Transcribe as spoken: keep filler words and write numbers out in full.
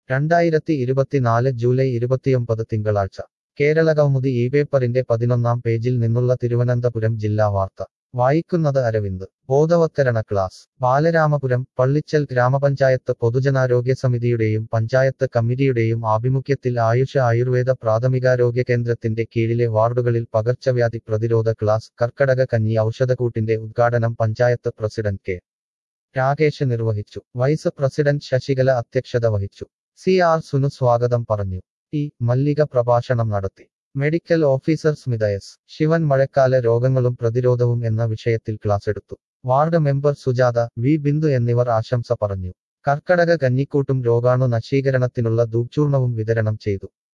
രണ്ടായിരത്തി ഇരുപത്തിനാല് ജൂലൈ ഇരുപത്തിയൊമ്പത് തിങ്കളാഴ്ച കേരളകൗമുദി ഈ പേപ്പറിന്റെ പതിനൊന്നാം പേജിൽ നിന്നുള്ള തിരുവനന്തപുരം ജില്ലാ വാർത്ത വായിക്കുന്നത് അരവിന്ദ് ബോധവത്കരണ ക്ലാസ് ബാലരാമപുരം പള്ളിച്ചൽ ഗ്രാമപഞ്ചായത്ത് പൊതുജനാരോഗ്യ സമിതിയുടെയും പഞ്ചായത്ത് കമ്മിറ്റിയുടെയും ആഭിമുഖ്യത്തിൽ ആയുഷ് ആയുർവേദ പ്രാഥമികാരോഗ്യ കേന്ദ്രത്തിന്റെ കീഴിലെ വാർഡുകളിൽ പകർച്ചവ്യാധി പ്രതിരോധ ക്ലാസ് കർക്കടക കഞ്ഞി ഔഷധക്കൂട്ടിന്റെ ഉദ്ഘാടനം പഞ്ചായത്ത് പ്രസിഡന്റ് കെ രാകേഷ് നിർവഹിച്ചു വൈസ് പ്രസിഡന്റ് ശശികല അധ്യക്ഷത വഹിച്ചു സി ആർ സുനു സ്വാഗതം പറഞ്ഞു ടി മല്ലിക പ്രഭാഷണം നടത്തി medical officer Smitha S Sivan മഴക്കാല രോഗങ്ങളും പ്രതിരോധവും എന്ന വിഷയത്തിൽ ക്ലാസ് എടുത്തു ward member Sujatha V Bindu എന്നിവർ ആശംസ പറഞ്ഞു കർക്കടക കഞ്ഞിക്കൂട്ടും രോഗാണു നശീകരണത്തിനുള്ള ധൂപ്ചൂർണവും വിതരണം ചെയ്തു